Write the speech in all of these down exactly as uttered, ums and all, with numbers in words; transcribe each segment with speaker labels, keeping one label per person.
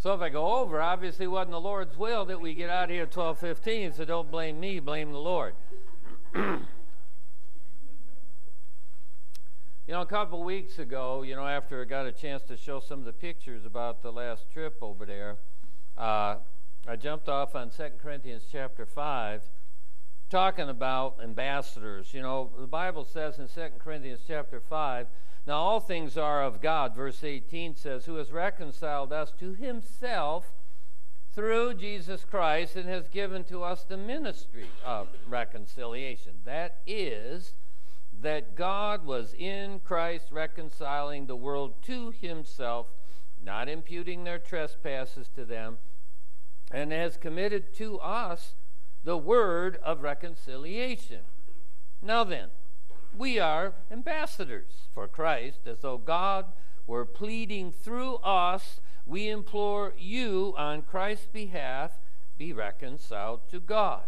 Speaker 1: So if I go over, obviously it wasn't the Lord's will that we get out of here at twelve fifteen, so don't blame me, blame the Lord. You know, a couple weeks ago, you know, after I got a chance to show some of the pictures about the last trip over there, uh, I jumped off on Second Corinthians chapter five, talking about ambassadors. You know, the Bible says in Second Corinthians chapter five, now all things are of God. Verse eighteen says, who has reconciled us to himself through Jesus Christ and has given to us the ministry of reconciliation. That is, that God was in Christ reconciling the world to himself, not imputing their trespasses to them, and has committed to us the word of reconciliation. Now then, we are ambassadors for Christ, as though God were pleading through us. We implore you on Christ's behalf, be reconciled to God.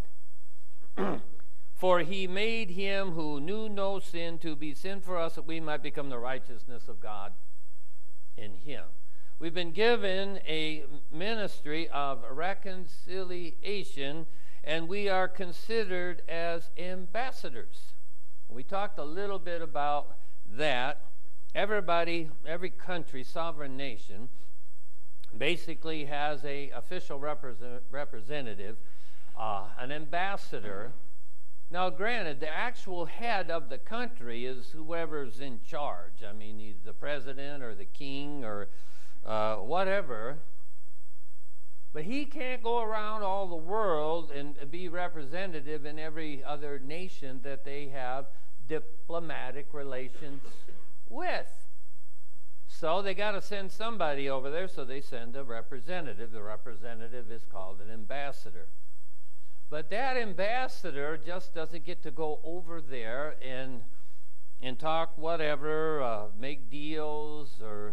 Speaker 1: For he made him who knew no sin to be sin for us, that we might become the righteousness of God in him. We've been given a ministry of reconciliation, and we are considered as ambassadors. We talked a little bit about that. Everybody, every country, sovereign nation, basically has a official represent, representative, uh, an ambassador. Now, granted, the actual head of the country is whoever's in charge. I mean, he's the president or the king or uh, whatever. But he can't go around all the world and be representative in every other nation that they have diplomatic relations with. So they got to send somebody over there, so they send a representative. The representative is called an ambassador. But that ambassador just doesn't get to go over there and, and talk whatever, uh, make deals, or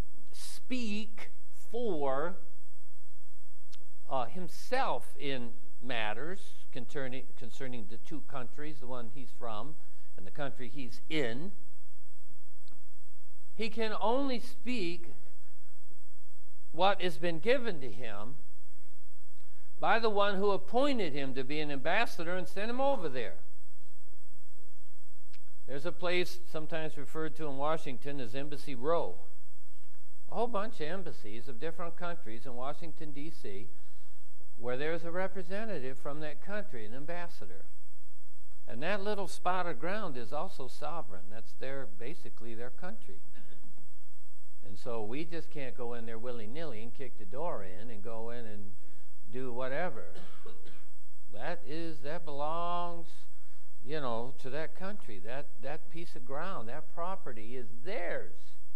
Speaker 1: speak for Uh, himself in matters concerning, concerning the two countries, the one he's from and the country he's in. He can only speak what has been given to him by the one who appointed him to be an ambassador and sent him over there. There's a place sometimes referred to in Washington as Embassy Row. A whole bunch of embassies of different countries in Washington, D C, where there's a representative from that country, an ambassador. And that little spot of ground is also sovereign. That's their, basically their country. And so we just can't go in there willy-nilly and kick the door in and go in and do whatever. That is, that belongs, you know, to that country. That, that piece of ground, that property is theirs.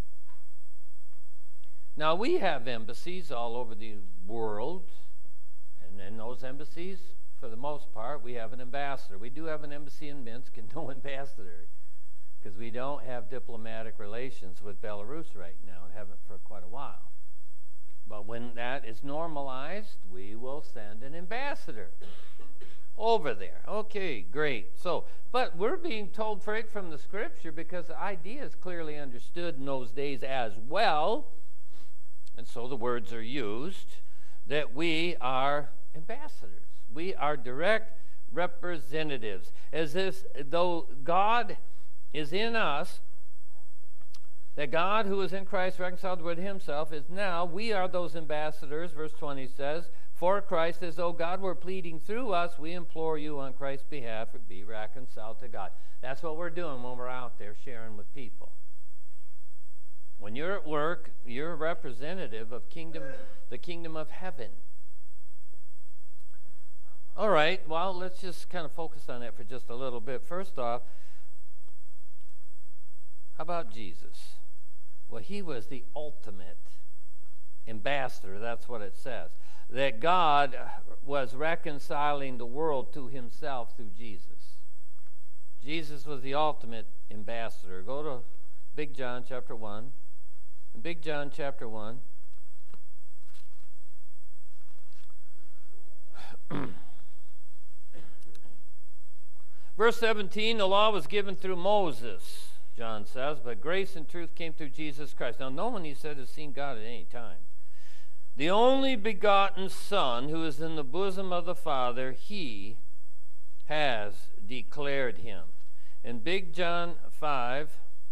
Speaker 1: Now, we have embassies all over the world. And in those embassies, for the most part, we have an ambassador. We do have an embassy in Minsk and no ambassador, because we don't have diplomatic relations with Belarus right now and haven't for quite a while. But when that is normalized, we will send an ambassador over there. Okay, great. So, but we're being told right from the scripture, because the idea is clearly understood in those days as well, and so the words are used, that we are ambassadors. We are direct representatives. As if though God is in us, that God who is in Christ reconciled with himself is now, we are those ambassadors, verse twenty says, for Christ, as though God were pleading through us, we implore you on Christ's behalf, be reconciled to God. That's what we're doing when we're out there sharing with people. When you're at work, you're a representative of kingdom, the kingdom of heaven. All right, well, let's just kind of focus on that for just a little bit. First off, how about Jesus? Well, he was the ultimate ambassador, that's what it says. That God was reconciling the world to himself through Jesus. Jesus was the ultimate ambassador. Go to Big John chapter one. In Big John chapter one. Verse seventeen, the law was given through Moses, John says, but grace and truth came through Jesus Christ. Now, no one, he said, has seen God at any time. the only begotten Son, who is in the bosom of the Father, he has declared him. In Big John five,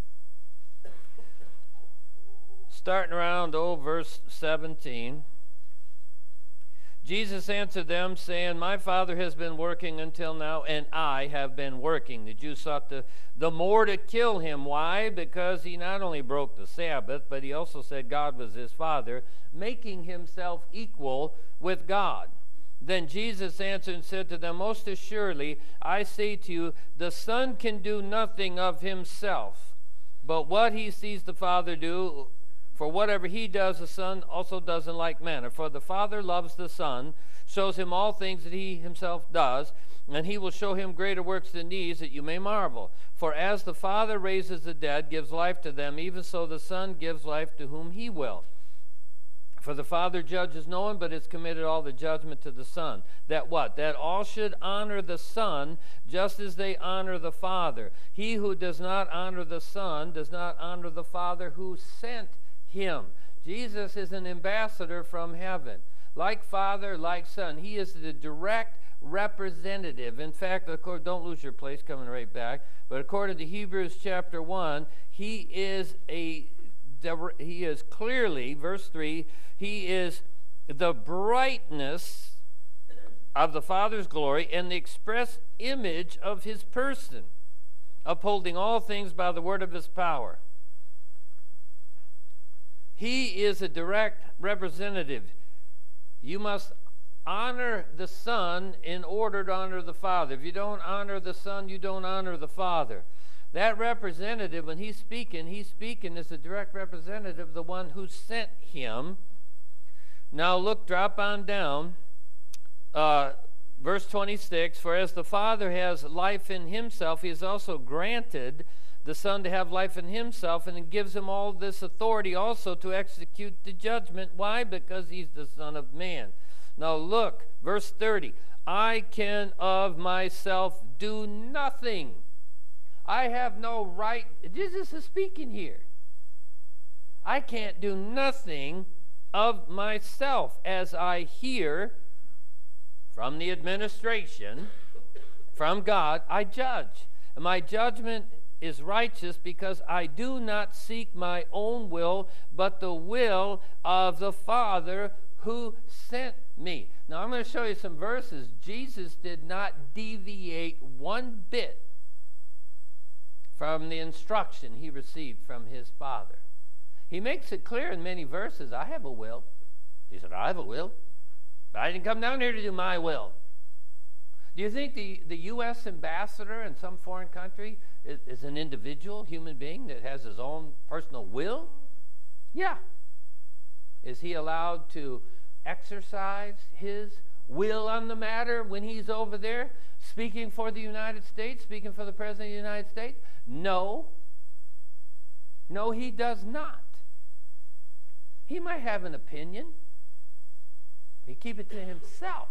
Speaker 1: starting around old verse seventeen, Jesus answered them, saying, my Father has been working until now, and I have been working. The Jews sought the, the more to kill him. Why? Because he not only broke the Sabbath, but he also said God was his Father, making himself equal with God. Then Jesus answered and said to them, most assuredly, I say to you, the Son can do nothing of himself, but what he sees the Father do. For whatever he does, the Son also does in like manner. For the Father loves the Son, shows him all things that he himself does, and he will show him greater works than these, that you may marvel. For as the Father raises the dead, gives life to them, even so the Son gives life to whom he will. For the Father judges no one, but has committed all the judgment to the Son. That what? That all should honor the Son, just as they honor the Father. He who does not honor the Son does not honor the Father who sent him. Jesus is an ambassador from heaven. Like Father, like Son. He is the direct representative. In fact, don't lose your place, coming right back. But according to Hebrews chapter one, he is a he is clearly, verse three, he is the brightness of the Father's glory and the express image of his person, upholding all things by the word of his power. He is a direct representative. You must honor the Son in order to honor the Father. If you don't honor the Son, you don't honor the Father. That representative, when he's speaking, he's speaking as a direct representative of the one who sent him. Now look, drop on down. Uh, verse twenty-six, for as the Father has life in himself, he has also granted the Son to have life in himself, and it gives him all this authority also to execute the judgment. Why? Because he's the Son of Man. Now look, verse thirty. I can of myself do nothing. I have no right. Jesus is speaking here. I can't do nothing of myself. As I hear from the administration, from God, I judge. And my judgment is righteous because I do not seek my own will, but the will of the Father who sent me. Now I'm going to show you some verses. Jesus did not deviate one bit from the instruction he received from his Father. He makes it clear in many verses, I have a will. He said, I have a will, but I didn't come down here to do my will. Do you think the, the U S ambassador in some foreign country is, is an individual human being that has his own personal will? Yeah. Is he allowed to exercise his will on the matter when he's over there speaking for the United States, speaking for the President of the United States? No. No, he does not. He might have an opinion. He keep it to himself.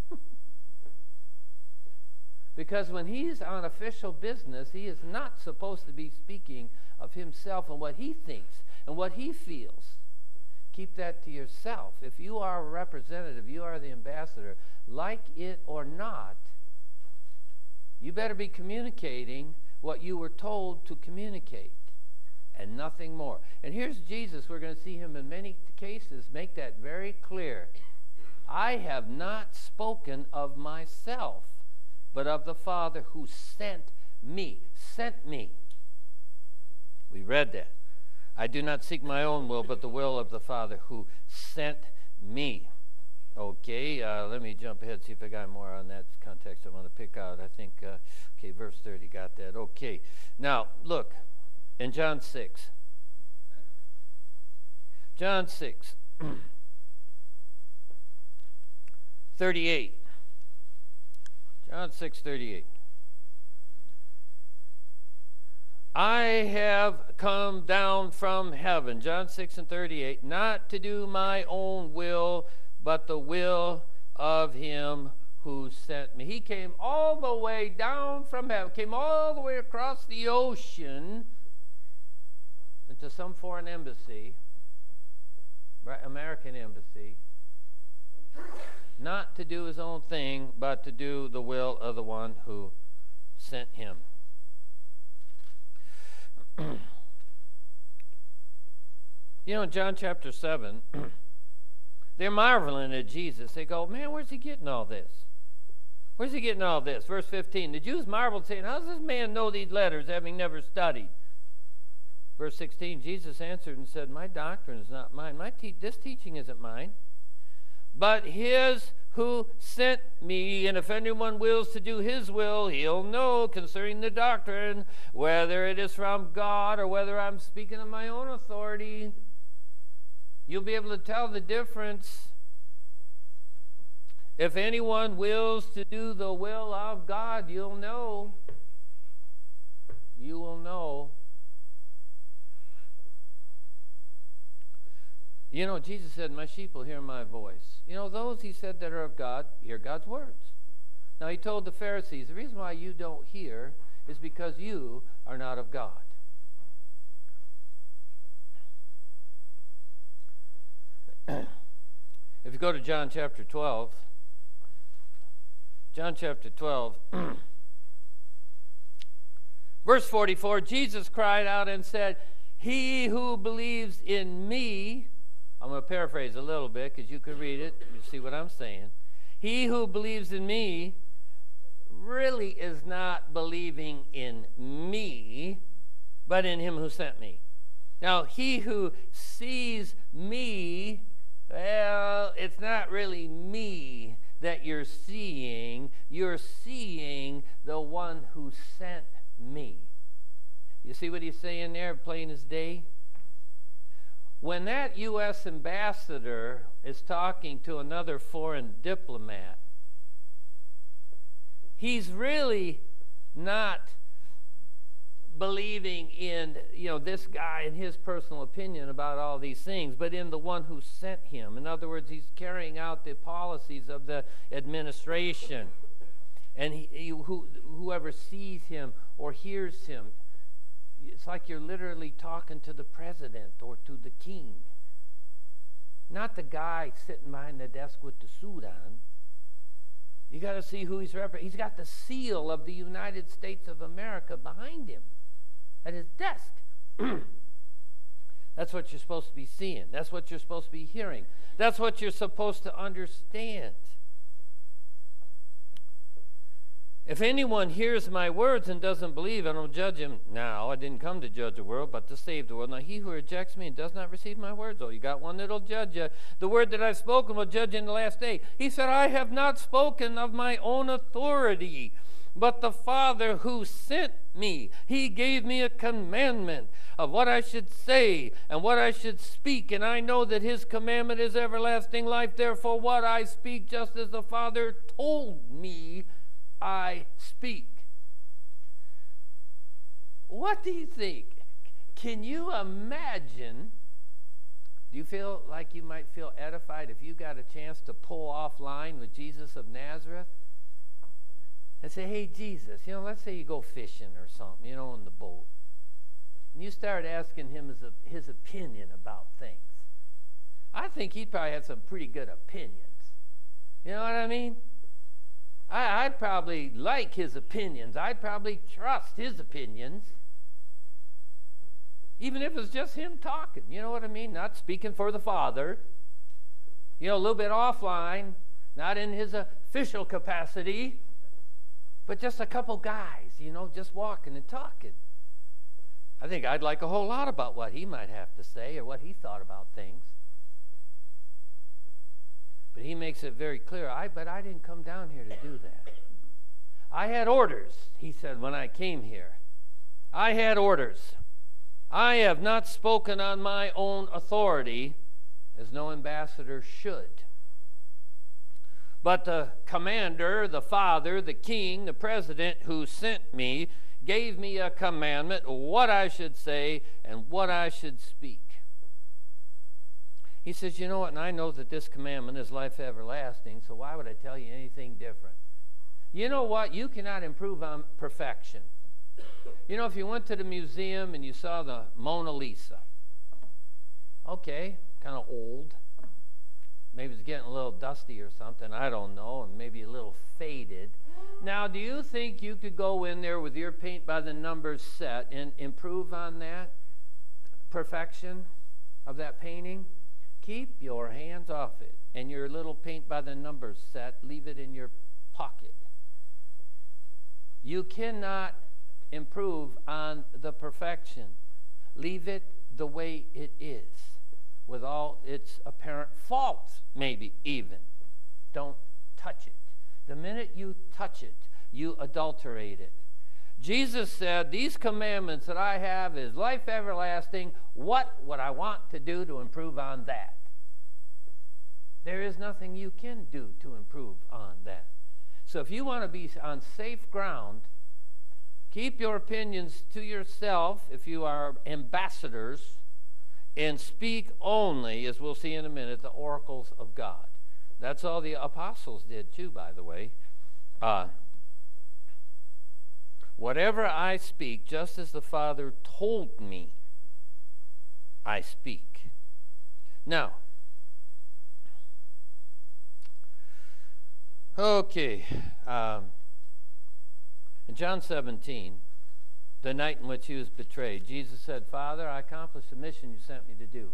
Speaker 1: Because when he's on official business, he is not supposed to be speaking of himself and what he thinks and what he feels. Keep that to yourself. If you are a representative, you are the ambassador, like it or not, you better be communicating what you were told to communicate and nothing more. And here's Jesus. We're going to see him in many cases make that very clear. I have not spoken of myself, but of the Father who sent me. Sent me. We read that. I do not seek my own will, but the will of the Father who sent me. Okay, uh, let me jump ahead, see if I got more on that context I want to pick out. I think, uh, okay, verse thirty, got that. Okay, now, look, in John six. John six. thirty-eight. John six thirty-eight. I have come down from heaven, John six and thirty-eight, not to do my own will, but the will of him who sent me. He came all the way down from heaven, came all the way across the ocean into some foreign embassy right, American embassy, not to do his own thing, but to do the will of the one who sent him. You know, in John chapter seven, they're marveling at Jesus. They go, man, where's he getting all this? Where's he getting all this? Verse fifteen, the Jews marveled, saying, how does this man know these letters, having never studied? Verse sixteen, Jesus answered and said, my doctrine is not mine. My te- this teaching isn't mine, but his who sent me. And if anyone wills to do his will, he'll know concerning the doctrine, whether it is from God or whether I'm speaking of my own authority. You'll be able to tell the difference. If anyone wills to do the will of God, you'll know. You will know. You know, Jesus said, my sheep will hear my voice. You know, those, he said, that are of God, hear God's words. Now, he told the Pharisees, the reason why you don't hear is because you are not of God. If you go to John chapter twelve, John chapter twelve, verse forty-four, Jesus cried out and said, he who believes in me, I'm going to paraphrase a little bit because you can read it, you see what I'm saying. He who believes in me really is not believing in me, but in him who sent me. Now, he who sees me, well, it's not really me that you're seeing. You're seeing the one who sent me. You see what he's saying there, plain as day? When that U S ambassador is talking to another foreign diplomat, he's really not believing in, you know, this guy and his personal opinion about all these things, but in the one who sent him. In other words, he's carrying out the policies of the administration. And he, he, who, whoever sees him or hears him, it's like you're literally talking to the president or to the king. Not the guy sitting behind the desk with the suit on. You got to see who he's representing. He's got the seal of the United States of America behind him at his desk. That's what you're supposed to be seeing. That's what you're supposed to be hearing. That's what you're supposed to understand. If anyone hears my words and doesn't believe, I don't judge him. Now, I didn't come to judge the world, but to save the world. Now, he who rejects me and does not receive my words, oh, you got one that'll judge you. The word that I've spoken will judge you in the last day. He said, I have not spoken of my own authority, but the Father who sent me, he gave me a commandment of what I should say and what I should speak, and I know that his commandment is everlasting life. Therefore, what I speak, just as the Father told me, I speak. What do you think? Can you imagine? Do you feel like you might feel edified if you got a chance to pull offline with Jesus of Nazareth and say, hey, Jesus, you know, let's say you go fishing or something, you know, in the boat, and you start asking him his, his opinion about things. I think he'd probably have some pretty good opinions. You know what I mean? I, I'd probably like his opinions. I'd probably trust his opinions. Even if it's just him talking. You know what I mean? Not speaking for the Father. You know, a little bit offline. Not in his official capacity. But just a couple guys, you know, just walking and talking. I think I'd like a whole lot about what he might have to say or what he thought about things. But he makes it very clear, I, but I didn't come down here to do that. I had orders, he said, when I came here. I had orders. I have not spoken on my own authority, as no ambassador should. But the commander, the father, the king, the president who sent me, gave me a commandment, what I should say and what I should speak. He says, you know what, and I know that this commandment is life everlasting, so why would I tell you anything different? You know what? You cannot improve on perfection. You know, if you went to the museum and you saw the Mona Lisa, okay, kind of old. Maybe it's getting a little dusty or something, I don't know, and maybe a little faded. Now, do you think you could go in there with your paint by the numbers set and improve on that perfection of that painting? Keep your hands off it. And your little paint by the numbers set, leave it in your pocket. You cannot improve on the perfection. Leave it the way it is, with all its apparent faults, maybe even. Don't touch it. The minute you touch it, you adulterate it. Jesus said, these commandments that I have is life everlasting. What would I want to do to improve on that? There is nothing you can do to improve on that. So if you want to be on safe ground, keep your opinions to yourself if you are ambassadors, and speak only, as we'll see in a minute, the oracles of God. That's all the apostles did too, by the way. Uh, Whatever I speak, just as the Father told me, I speak. Now, okay, um, in John seventeen, the night in which he was betrayed, Jesus said, Father, I accomplished the mission you sent me to do.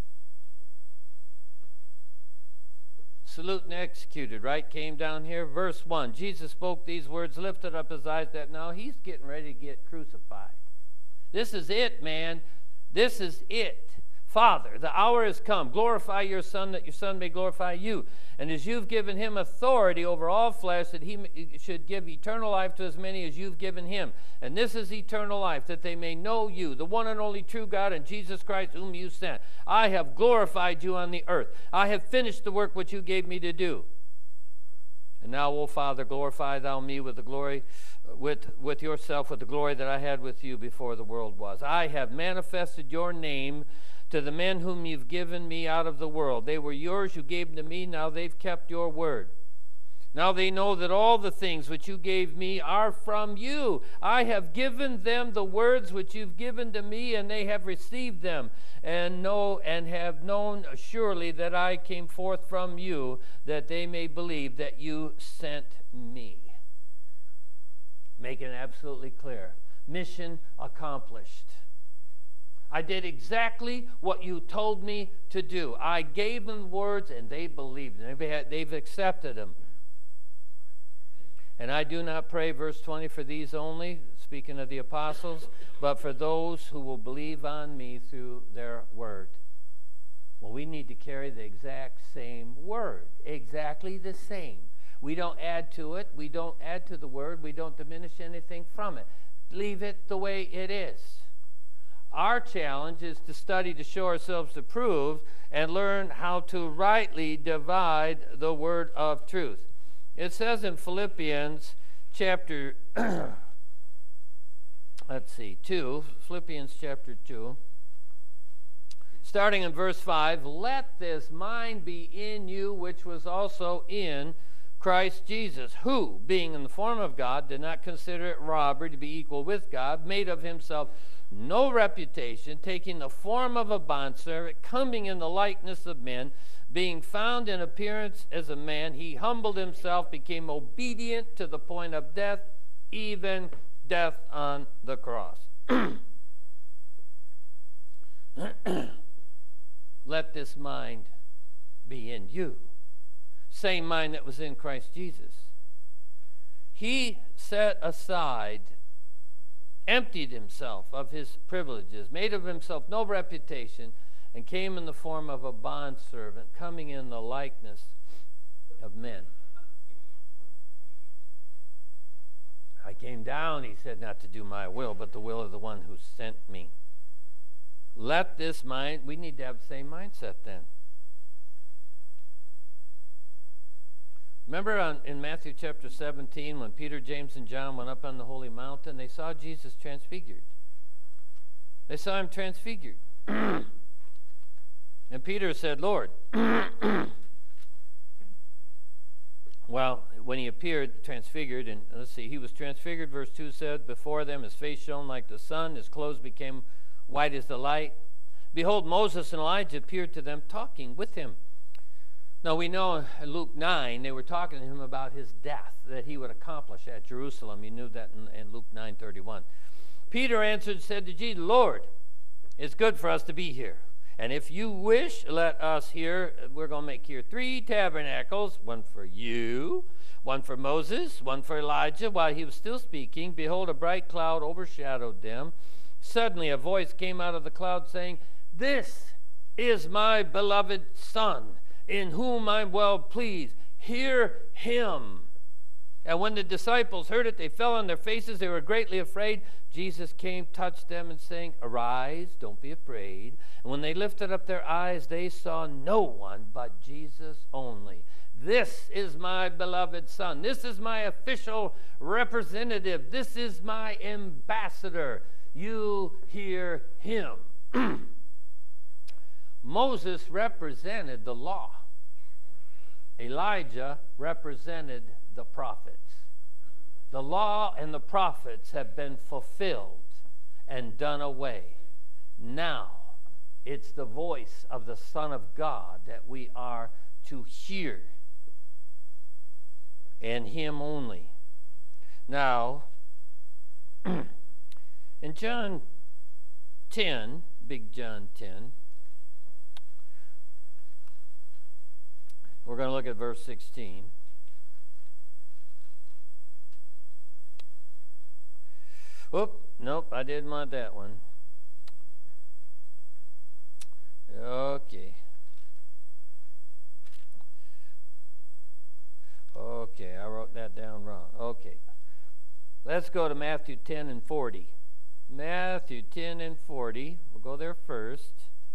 Speaker 1: Salute and executed, right? Came down here. Verse one, Jesus spoke these words, lifted up his eyes, that now he's getting ready to get crucified. This is it, man. This is it. Father, the hour has come. Glorify your Son, that your Son may glorify you. And as you've given him authority over all flesh, that he should give eternal life to as many as you've given him. And this is eternal life, that they may know you, the one and only true God, and Jesus Christ, whom you sent. I have glorified you on the earth. I have finished the work which you gave me to do. And now, O Father, glorify thou me with the glory, with, with yourself, with the glory that I had with you before the world was. I have manifested your name to the men whom you've given me out of the world. They were yours, you gave them to me, now they've kept your word. Now they know that all the things which you gave me are from you. I have given them the words which you've given to me, and they have received them, and know and have known surely that I came forth from you, that they may believe that you sent me. Making it absolutely clear. Mission accomplished. I did exactly what you told me to do. I gave them words, and they believed them. They've accepted them. And I do not pray, verse twenty, for these only, speaking of the apostles, but for those who will believe on me through their word. Well, we need to carry the exact same word. Exactly the same. We don't add to it. We don't add to the word. We don't diminish anything from it. Leave it the way it is. Our challenge is to study to show ourselves approved and learn how to rightly divide the word of truth. It says in Philippians chapter, let's see, two, Philippians chapter two, starting in verse five, let this mind be in you which was also in Christ Jesus, who, being in the form of God, did not consider it robbery to be equal with God, made of himself no reputation, taking the form of a bondservant, coming in the likeness of men, being found in appearance as a man, he humbled himself, became obedient to the point of death, even death on the cross. Let this mind be in you. Same mind that was in Christ Jesus. He set aside, emptied himself of his privileges, made of himself no reputation, and came in the form of a bondservant, coming in the likeness of men. I came down, he said, not to do my will, but the will of the one who sent me. Let this mind, we need to have the same mindset then. Remember on, in Matthew chapter seventeen, when Peter, James, and John went up on the holy mountain, they saw Jesus transfigured. They saw him transfigured. And Peter said, Lord, well, when he appeared transfigured, and let's see, he was transfigured, verse two said, before them his face shone like the sun, his clothes became white as the light. behold, Moses and Elijah appeared to them, talking with him. Now we know in Luke nine, they were talking to him about his death that he would accomplish at Jerusalem. You knew that in, in Luke nine thirty-one. Peter answered and said to Jesus, Lord, it's good for us to be here. And if you wish, let us here, we're going to make here three tabernacles, one for you, one for Moses, one for Elijah. While he was still speaking, behold, a bright cloud overshadowed them. Suddenly a voice came out of the cloud saying, This is my beloved Son, in whom I'm well pleased. Hear him. And when the disciples heard it, they fell on their faces. They were greatly afraid. Jesus came, touched them, and saying, Arise, don't be afraid. And when they lifted up their eyes, they saw no one but Jesus only. This is my beloved Son. This is my official representative. This is my ambassador. You hear him. Moses represented the law. Elijah represented the prophets. The law and the prophets have been fulfilled and done away. Now it's the voice of the Son of God that we are to hear, and him only. Now, in John ten, Big John ten, we're going to look at verse sixteen. Whoop, nope, I didn't want that one. Okay. Okay, I wrote that down wrong. Okay. Let's go to Matthew ten and forty. Matthew ten and forty. We'll go there first.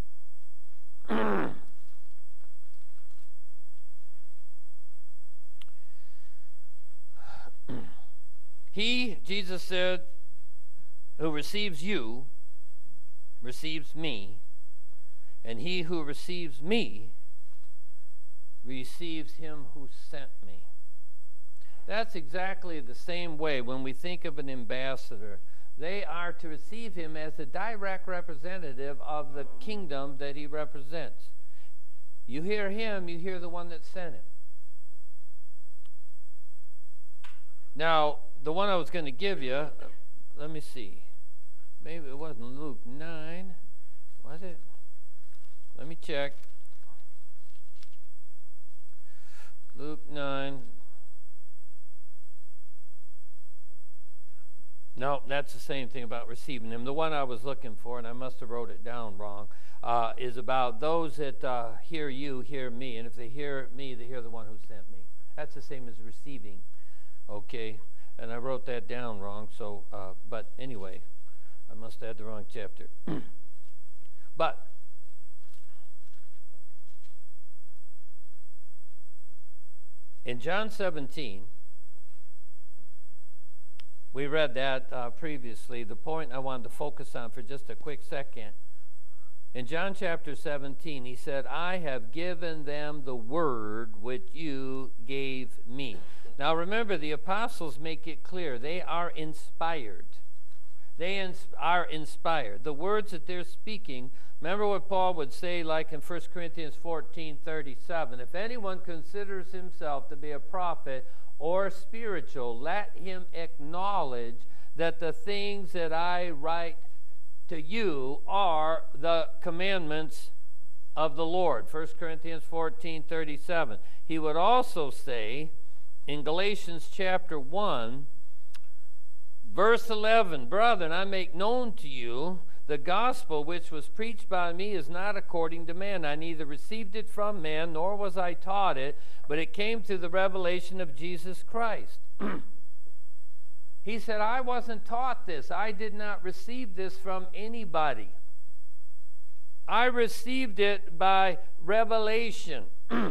Speaker 1: He, Jesus said, who receives you, receives me, and he who receives me, receives him who sent me. That's exactly the same way when we think of an ambassador. They are to receive him as a direct representative of the kingdom that he represents. You hear him, you hear the one that sent him. Now, the one I was going to give you, let me see. Maybe it wasn't Luke nine. Was it? Let me check. Luke nine. No, that's the same thing about receiving him. The one I was looking for, and I must have wrote it down wrong, uh, is about those that uh, hear you, hear me. And if they hear me, they hear the one who sent me. That's the same as receiving. Okay? And I wrote that down wrong, so, uh, but anyway, I must have had the wrong chapter. But, in John seventeen, we read that uh, previously. The point I wanted to focus on for just a quick second. In John chapter seventeen, he said, I have given them the word which you gave me. Now remember, the apostles make it clear. They are inspired. They ins- are inspired. The words that they're speaking, remember what Paul would say like in First Corinthians fourteen thirty-seven. If anyone considers himself to be a prophet or spiritual, let him acknowledge that the things that I write to you are the commandments of the Lord. First Corinthians fourteen thirty-seven. He would also say in Galatians chapter one, verse eleven, Brethren, I make known to you the gospel which was preached by me is not according to man. I neither received it from man, nor was I taught it, but it came through the revelation of Jesus Christ. He said, I wasn't taught this. I did not receive this from anybody. I received it by revelation.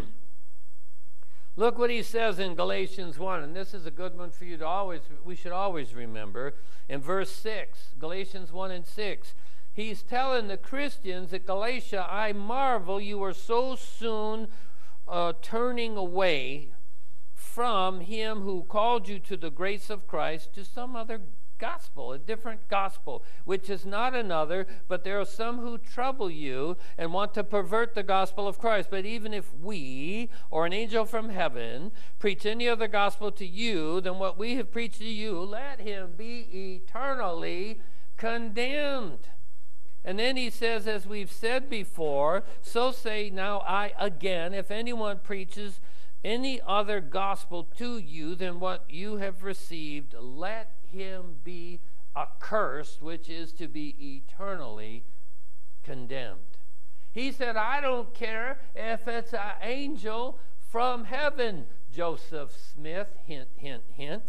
Speaker 1: Look what he says in Galatians one, and this is a good one for you to always, we should always remember. In verse six, Galatians one and six, he's telling the Christians at Galatia, I marvel you are so soon uh, turning away from him who called you to the grace of Christ to some other gospel, a different gospel, which is not another, but there are some who trouble you and want to pervert the gospel of Christ. But even if we or an angel from heaven preach any other gospel to you than what we have preached to you, let him be eternally condemned. And then he says, as we've said before, so say now I again, if anyone preaches any other gospel to you than what you have received, let him be accursed, which is to be eternally condemned. He said, I don't care if it's an angel from heaven. Joseph Smith, hint, hint, hint.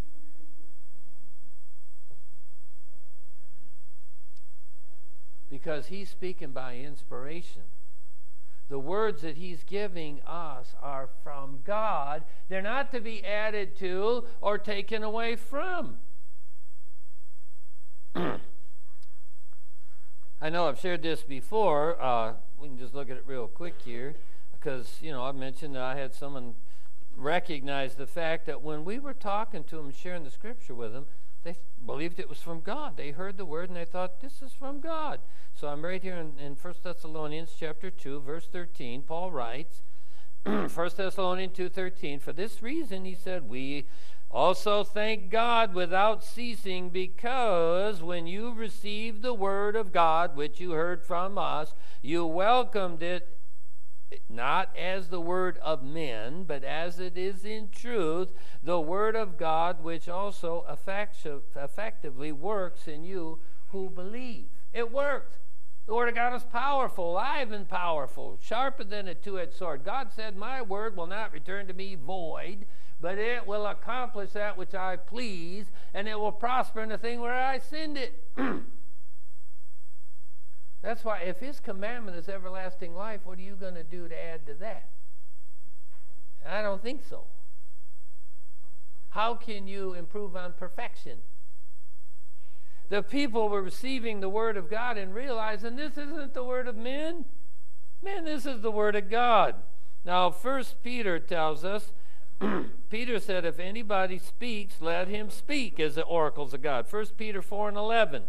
Speaker 1: Because he's speaking by inspiration. The words that he's giving us are from God. They're not to be added to or taken away from. I know I've shared this before. Uh, we can just look at it real quick here. Because, you know, I mentioned that I had someone recognize the fact that when we were talking to them, sharing the scripture with them, they believed it was from God. They heard the word and they thought, this is from God. So I'm right here in, in First Thessalonians chapter two, verse thirteen. Paul writes, First Thessalonians two thirteen, for this reason, he said, we also thank God without ceasing, because when you received the word of God, which you heard from us, you welcomed it not as the word of men, but as it is in truth, the word of God, which also effectu- effectively works in you who believe. It works. The word of God is powerful, alive and powerful, sharper than a two-edged sword. God said, my word will not return to me void, but it will accomplish that which I please, and it will prosper in the thing where I send it. That's why if his commandment is everlasting life, what are you going to do to add to that? I don't think so. How can you improve on perfection? The people were receiving the word of God and realizing this isn't the word of men. Man, this is the word of God. Now, First Peter tells us, Peter said, if anybody speaks, let him speak as the oracles of God. First Peter four and eleven.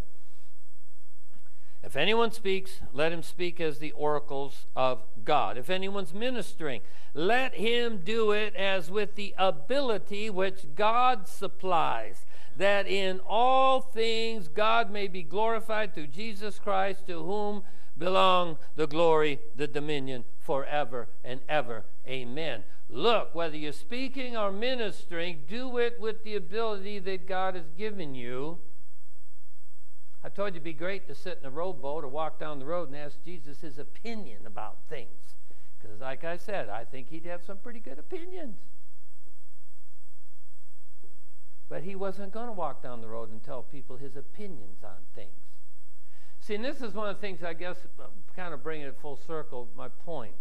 Speaker 1: If anyone speaks, let him speak as the oracles of God. If anyone's ministering, let him do it as with the ability which God supplies, that in all things God may be glorified through Jesus Christ, to whom belong the glory, the dominion, forever and ever. Amen. Look, whether you're speaking or ministering, do it with the ability that God has given you. I told you it'd be great to sit in a rowboat or walk down the road and ask Jesus his opinion about things. Because like I said, I think he'd have some pretty good opinions. But he wasn't going to walk down the road and tell people his opinions on things. See, and this is one of the things, I guess, kind of bringing it full circle, my point.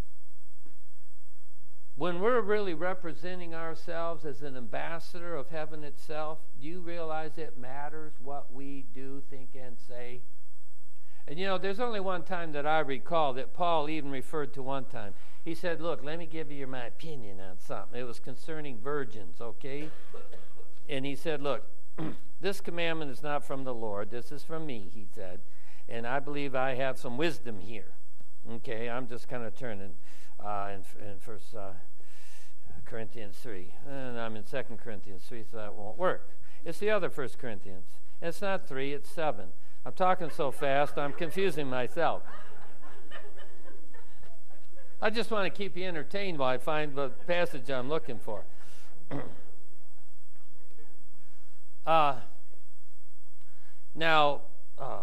Speaker 1: When we're really representing ourselves as an ambassador of heaven itself, do you realize it matters what we do, think, and say? And you know, there's only one time that I recall that Paul even referred to one time. He said, look, let me give you my opinion on something. It was concerning virgins, okay? And he said, look, this commandment is not from the Lord. This is from me, he said. And I believe I have some wisdom here. Okay, I'm just kind of turning uh, in, in First uh, Corinthians three. And I'm in Second Corinthians three, so that won't work. It's the other First Corinthians. And it's not three, it's seven. I'm talking so fast, I'm confusing myself. I just want to keep you entertained while I find the passage I'm looking for. uh, now, uh,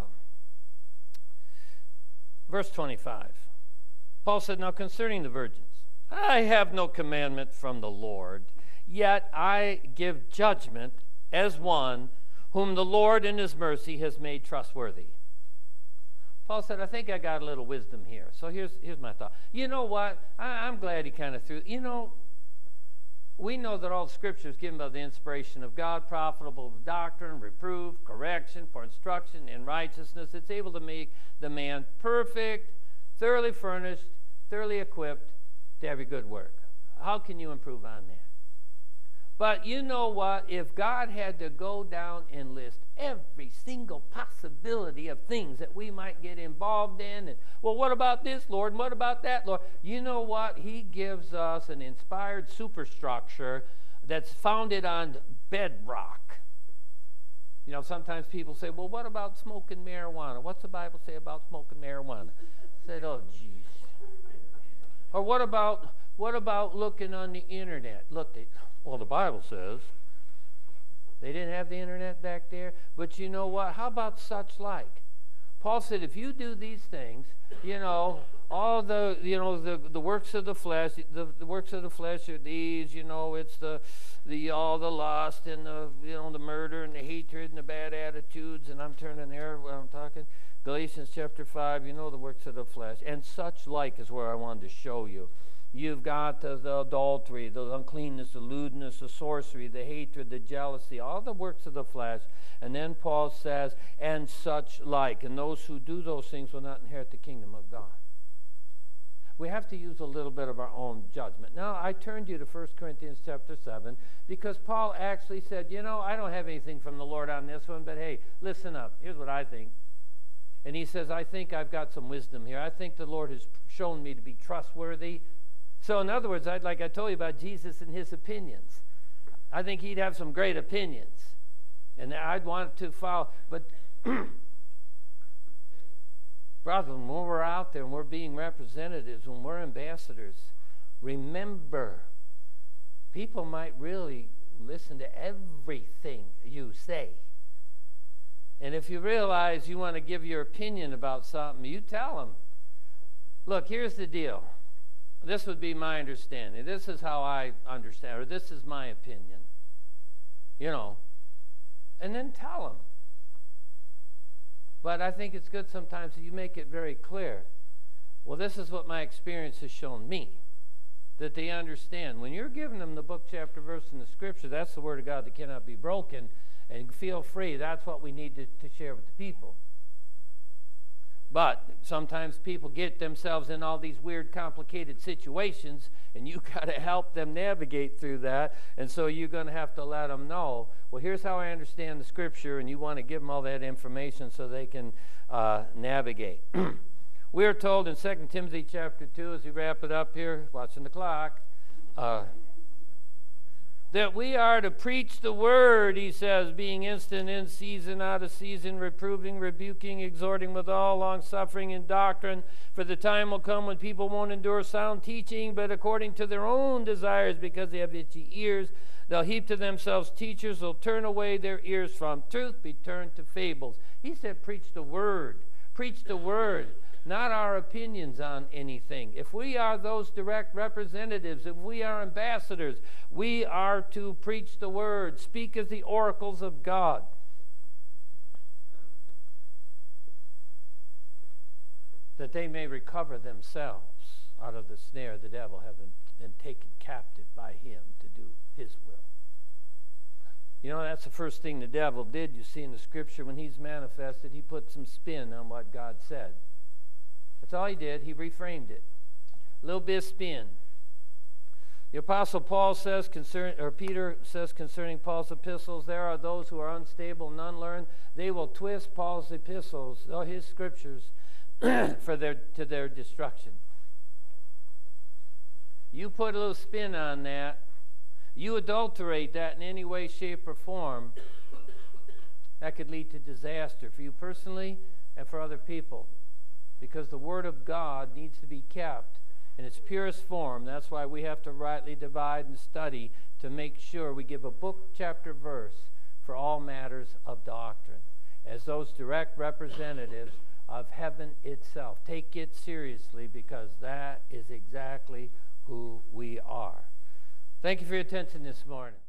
Speaker 1: verse twenty-five. Paul said, now concerning the virgins, I have no commandment from the Lord, yet I give judgment as one whom the Lord in his mercy has made trustworthy. Paul said, I think I got a little wisdom here. So here's, here's my thought. You know what? I, I'm glad he kind of threw, you know, we know that all the scripture is given by the inspiration of God, profitable for doctrine, reproof, correction, for instruction in righteousness. It's able to make the man perfect, thoroughly furnished, thoroughly equipped to every good work. How can you improve on that? But you know what? If God had to go down and list every single possibility of things that we might get involved in, and, well, what about this, Lord? And what about that, Lord? You know what? He gives us an inspired superstructure that's founded on bedrock. You know, sometimes people say, well, what about smoking marijuana? What's the Bible say about smoking marijuana? I said, oh, geez. Or what about, what about looking on the internet? Look, they, well, the Bible says they didn't have the internet back there. But you know what? How about such like? Paul said, if you do these things, you know, all the, you know, the, the works of the flesh, the, the works of the flesh are these, you know, it's the, the, all the lust and the, you know, the murder and the hatred and the bad attitudes, and I'm turning there while I'm talking. Galatians chapter five, you know, the works of the flesh. And such like is where I wanted to show you. You've got the, the adultery, the uncleanness, the lewdness, the sorcery, the hatred, the jealousy, all the works of the flesh. And then Paul says, and such like. And those who do those things will not inherit the kingdom of God. We have to use a little bit of our own judgment. Now, I turned you to First Corinthians chapter seven because Paul actually said, you know, I don't have anything from the Lord on this one, but hey, listen up. Here's what I think. And he says, I think I've got some wisdom here. I think the Lord has shown me to be trustworthy. So in other words, I'd, like I told you about Jesus and his opinions. I think he'd have some great opinions. And I'd want to follow. But, brother, when we're out there and we're being representatives, when we're ambassadors, remember, people might really listen to everything you say. And if you realize you want to give your opinion about something, you tell them. Look, here's the deal. This would be my understanding. This is how I understand, or this is my opinion. You know. And then tell them. But I think it's good sometimes that you make it very clear. Well, this is what my experience has shown me. That they understand. When you're giving them the book, chapter, verse, and the scripture, that's the word of God that cannot be broken. And feel free. That's what we need to, to share with the people. But sometimes people get themselves in all these weird, complicated situations, and you got to help them navigate through that. And so you're going to have to let them know, well, here's how I understand the scripture, and you want to give them all that information so they can uh, navigate. We are told in Second Timothy chapter two, as we wrap it up here, watching the clock, uh, that we are to preach the word, he says, being instant in season, out of season, reproving, rebuking, exhorting with all long-suffering and doctrine. For the time will come when people won't endure sound teaching, but according to their own desires, because they have itchy ears, they'll heap to themselves teachers, will turn away their ears from truth, be turned to fables. He said, preach the word. Preach the word. Not our opinions on anything. If we are those direct representatives, if we are ambassadors, we are to preach the word, speak as the oracles of God. That they may recover themselves out of the snare of the devil, having been taken captive by him to do his will. You know, that's the first thing the devil did. You see in the scripture, when he's manifested, he put some spin on what God said. That's all he did. He reframed it. A little bit of spin. The Apostle Paul says, concern, or Peter says concerning Paul's epistles, there are those who are unstable and unlearned. They will twist Paul's epistles, or his scriptures, for their to their destruction. You put a little spin on that, you adulterate that in any way, shape, or form, that could lead to disaster for you personally and for other people. Because the Word of God needs to be kept in its purest form. That's why we have to rightly divide and study to make sure we give a book, chapter, verse for all matters of doctrine. As those direct representatives of heaven itself. Take it seriously, because that is exactly who we are. Thank you for your attention this morning.